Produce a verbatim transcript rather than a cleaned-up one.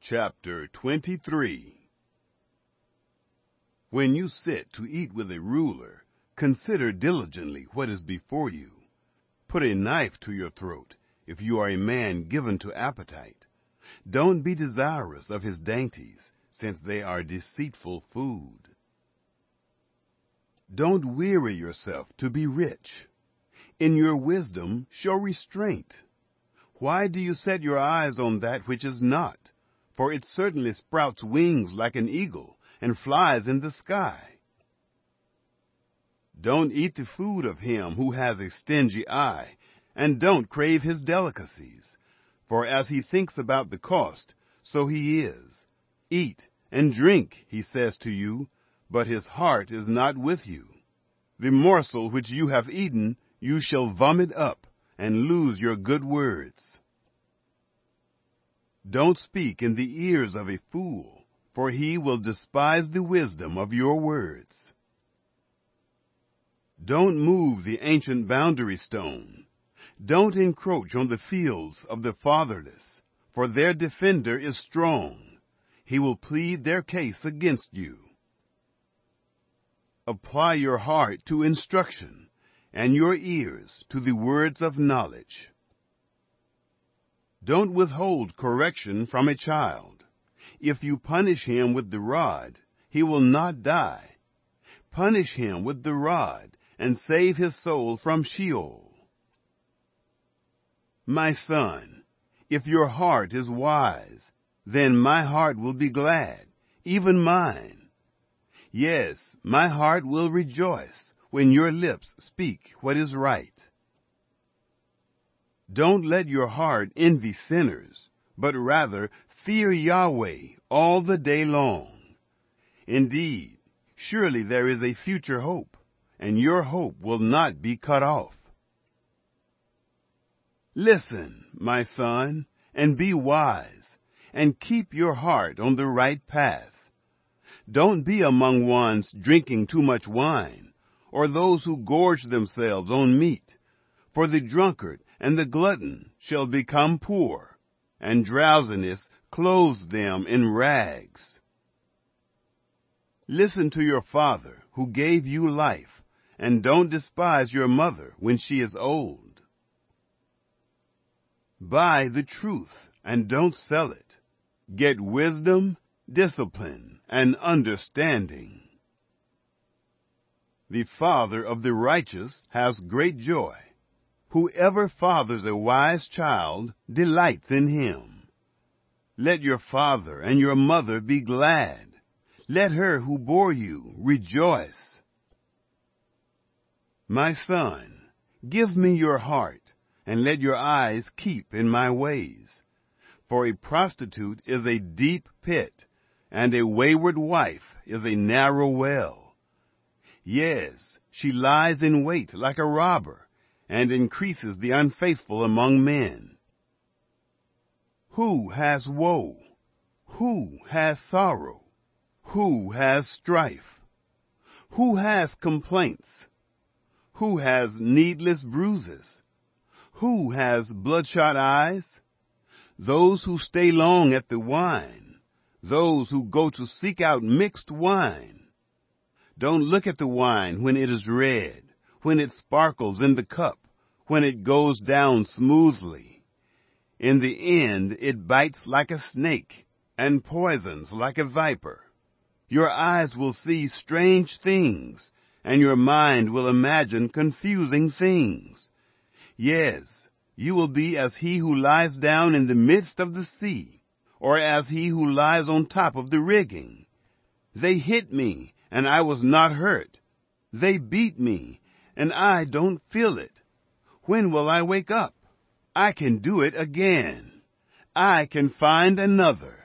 Chapter twenty-three. When you sit to eat with a ruler, consider diligently what is before you. Put a knife to your throat, if you are a man given to appetite. Don't be desirous of his dainties, since they are deceitful food. Don't weary yourself to be rich. In your wisdom show restraint. Why do you set your eyes on that which is not? For it certainly sprouts wings like an eagle, and flies in the sky. Don't eat the food of him who has a stingy eye, and don't crave his delicacies. For as he thinks about the cost, so he is. Eat and drink, he says to you, but his heart is not with you. The morsel which you have eaten you shall vomit up, and lose your good words. Don't speak in the ears of a fool, for he will despise the wisdom of your words. Don't move the ancient boundary stone. Don't encroach on the fields of the fatherless, for their defender is strong. He will plead their case against you. Apply your heart to instruction, and your ears to the words of knowledge. Don't withhold correction from a child. If you punish him with the rod, he will not die. Punish him with the rod, and save his soul from Sheol. My son, if your heart is wise, then my heart will be glad, even mine. Yes, my heart will rejoice when your lips speak what is right. Don't let your heart envy sinners, but rather fear Yahweh all the day long. Indeed, surely there is a future hope, and your hope will not be cut off. Listen, my son, and be wise, and keep your heart on the right path. Don't be among ones drinking too much wine, or those who gorge themselves on meat, for the drunkard and the glutton shall become poor, and drowsiness clothes them in rags. Listen to your father, who gave you life, and don't despise your mother when she is old. Buy the truth, and don't sell it. Get wisdom, discipline, and understanding. The father of the righteous has great joy. Whoever fathers a wise child delights in him. Let your father and your mother be glad. Let her who bore you rejoice. My son, give me your heart, and let your eyes keep in my ways. For a prostitute is a deep pit, and a wayward wife is a narrow well. Yes, she lies in wait like a robber, and increases the unfaithful among men. Who has woe? Who has sorrow? Who has strife? Who has complaints? Who has needless bruises? Who has bloodshot eyes? Those who stay long at the wine, those who go to seek out mixed wine. Don't look at the wine when it is red, when it sparkles in the cup, when it goes down smoothly. In the end it bites like a snake, and poisons like a viper. Your eyes will see strange things, and your mind will imagine confusing things. Yes, you will be as he who lies down in the midst of the sea, or as he who lies on top of the rigging. They hit me, and I was not hurt. They beat me, and I don't feel it. When will I wake up? I can do it again. I can find another.